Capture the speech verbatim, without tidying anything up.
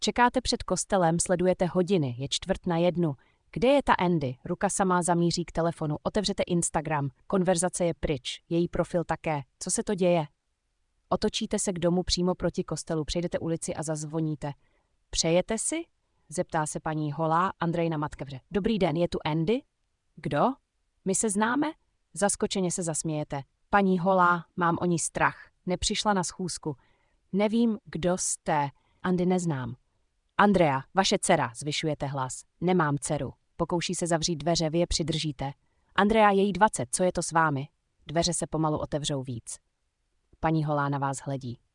Čekáte před kostelem, sledujete hodiny, je čtvrt na jednu. Kde je ta Andy? Ruka sama zamíří k telefonu. Otevřete Instagram. Konverzace je pryč. Její profil také. Co se to děje? Otočíte se k domu přímo proti kostelu, přejdete ulici a zazvoníte. Přejete si? Zeptá se paní Holá, Andrejna matka vře. Dobrý den, je tu Andy? Kdo? My se známe? Zaskočeně se zasmějete. Paní Holá, mám o ní strach. Nepřišla na schůzku. Nevím, kdo jste. Andy neznám. Andrea, vaše dcera, zvyšujete hlas. Nemám dceru. Pokouší se zavřít dveře, vy je přidržíte. Andrea, je jí dvacet, co je to s vámi? Dveře se pomalu otevřou víc. Paní Holá na vás hledí.